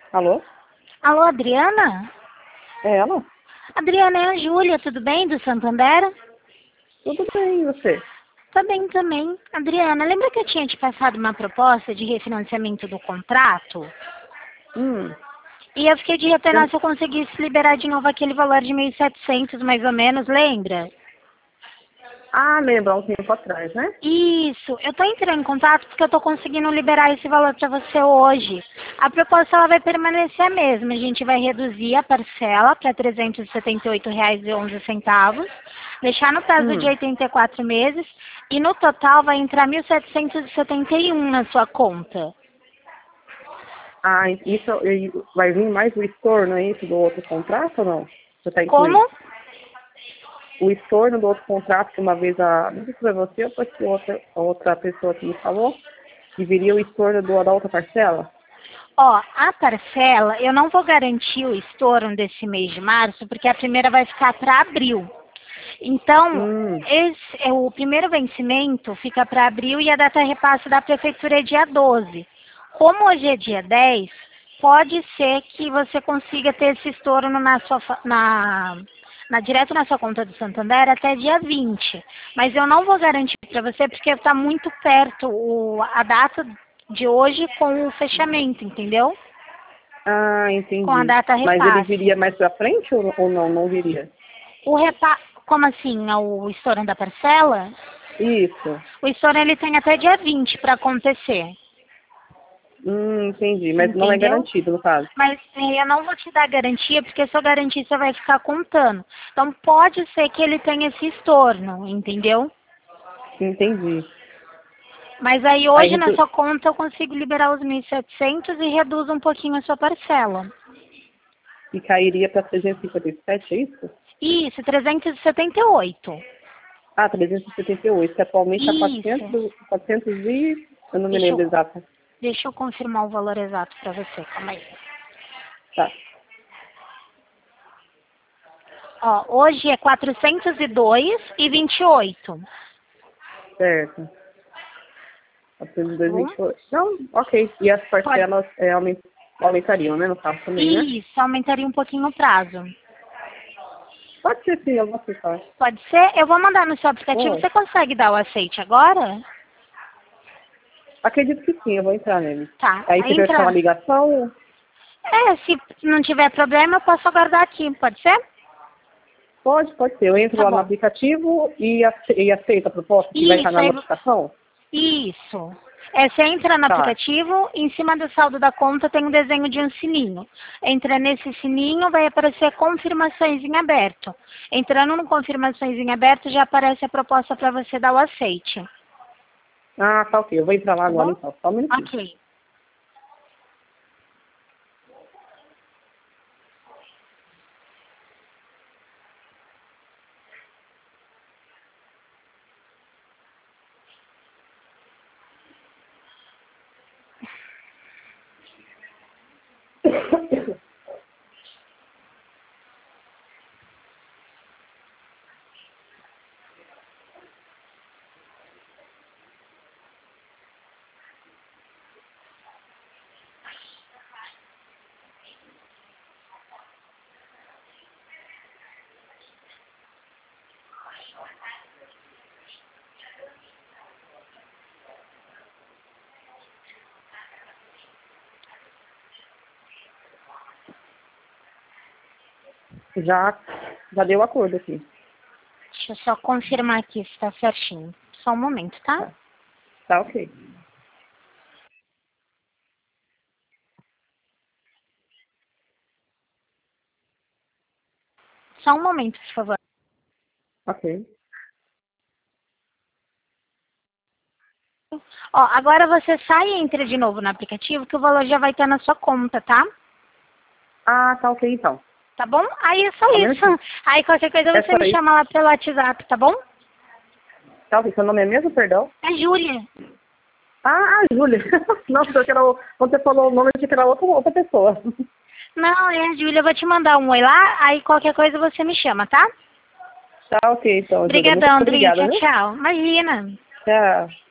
Alô? Alô, Adriana? É ela? Adriana, é a Júlia, tudo bem, do Santander? Tudo bem, e você? Tá bem também. Adriana, lembra que eu tinha te passado uma proposta de refinanciamento do contrato? Hum. E eu fiquei de retornar eu- se eu conseguisse liberar de novo aquele valor de 1.700, mais ou menos, lembra? Ah, lembra, há um tempo atrás, né? Isso, eu tô entrando em contato porque eu tô conseguindo liberar esse valor para você hoje. A proposta ela vai permanecer a mesma, a gente vai reduzir a parcela para R$ 378,11, deixar no prazo de Hum. 84 meses e no total vai entrar 1.771 na sua conta. Ah, isso vai vir mais o estorno, é isso, do outro contrato ou não? Você tá incluindo? Como? O estorno do outro contrato, que uma vez não sei se foi você ou foi que outra pessoa que me falou, que viria o estorno da outra parcela? Ó, a parcela, eu não vou garantir o estorno desse mês de março, porque a primeira vai ficar para abril. Então, Hum. o primeiro vencimento fica para abril e a data repasse da prefeitura é dia 12. Como hoje é dia 10, pode ser que você consiga ter esse estorno direto na sua conta do Santander até dia 20. Mas eu não vou garantir para você porque está muito perto a data de hoje com o fechamento, entendeu? Ah, Com a entendi. data Mas ele repasse. viria mais pra frente ou não? Não viria? Como assim? O estourando da parcela? Isso. O estouro ele tem até dia 20 para acontecer. Entendi. Mas não é Entendeu? garantido, no caso. Mas eu não vou te dar garantia, porque se eu garantir, você vai ficar contando. Então pode ser que ele tenha esse estorno, entendeu? Entendi. Mas aí Aí, hoje na sua conta eu consigo liberar os 1.700 e reduzo um pouquinho a sua parcela. e cairia para 357, é isso? Isso, 378. Ah, 378, que atualmente está Isso. 400 eu não me Deixa eu, lembro exato. deixa eu confirmar o valor exato para você, calma aí. Tá, Ó, hoje é 402,28. certo. Tá bom? 402,28. Não, ok. E as Pode. parcelas aumentariam, né, no caso também, né? Isso, aumentaria um pouquinho o prazo. Pode ser sim, eu vou aceitar. Pode ser? Eu vou mandar no seu aplicativo. Bom, Você consegue dar o aceite agora? acredito que sim, eu vou entrar nele. Tá, Aí você quer uma entra. ligação? Se não tiver problema, eu posso aguardar aqui, pode ser? Pode ser. Eu entro Tá lá no bom. aplicativo e aceito a proposta que vai estar Isso, na notificação? isso. Você entra no Tá. aplicativo, em cima do saldo da conta tem um desenho de um sininho. Entra nesse sininho, vai aparecer confirmações em aberto. Entrando no confirmações em aberto, já aparece a proposta para você dar o aceite. Ah, tá ok. Eu vou entrar lá Tá agora bom? então. Só um minutinho. Ok. Já deu acordo aqui. Deixa eu só confirmar aqui se está certinho. Só um momento, tá? Tá, tá ok. Só um momento, por favor. Ok. Ó, agora você sai e entra de novo no aplicativo que o valor já vai estar na sua conta, tá? Ah, tá ok então. Tá bom? Aí é só Tá isso. mesmo? Aí qualquer coisa É você só me isso. chama lá pelo WhatsApp, tá bom? Tá ok. Seu nome é mesmo, perdão? É Júlia. Ah, Júlia. Nossa, quando você falou o nome, eu achei que era outra pessoa. Não, é a Júlia. Eu vou te mandar um oi lá, aí qualquer coisa você me chama, tá? Tá ok então, Júlia. Muito Obrigadão, Dri. obrigada, Tchau, viu? tchau. Imagina. Tchau.